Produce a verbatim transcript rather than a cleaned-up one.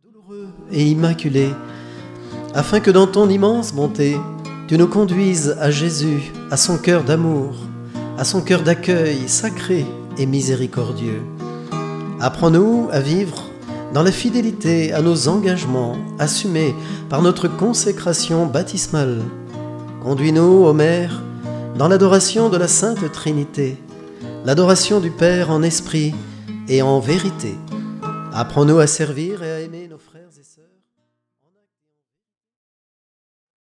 douloureux et immaculé, afin que dans ton immense bonté, tu nous conduises à Jésus, à son cœur d'amour, à son cœur d'accueil sacré et miséricordieux. Apprends-nous à vivre dans la fidélité à nos engagements assumés par notre consécration baptismale. Conduis-nous, ô Mère, dans l'adoration de la Sainte Trinité, l'adoration du Père en esprit et en vérité. Apprends-nous à servir et à aimer nos frères.